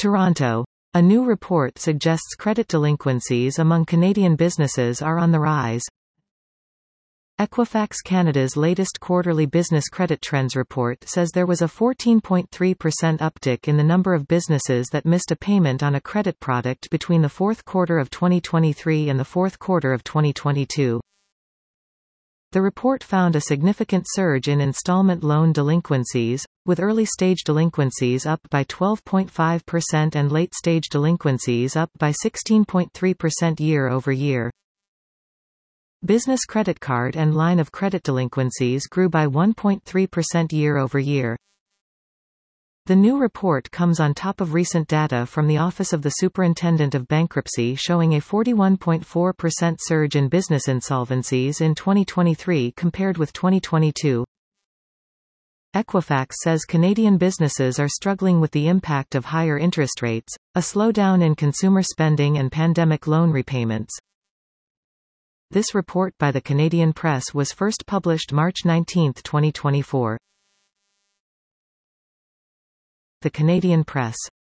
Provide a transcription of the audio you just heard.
Toronto. A new report suggests credit delinquencies among Canadian businesses are on the rise. Equifax Canada's latest quarterly business credit trends report says there was a 14.3% uptick in the number of businesses that missed a payment on a credit product between the fourth quarter of 2023 and the fourth quarter of 2022. The report found a significant surge in installment loan delinquencies, with early-stage delinquencies up by 12.5% and late-stage delinquencies up by 16.3% year-over-year. Business credit card and line of credit delinquencies grew by 1.3% year-over-year. The new report comes on top of recent data from the Office of the Superintendent of Bankruptcy showing a 41.4% surge in business insolvencies in 2023 compared with 2022. Equifax says Canadian businesses are struggling with the impact of higher interest rates, a slowdown in consumer spending and pandemic loan repayments. This report by the Canadian Press was first published March 19, 2024. The Canadian Press.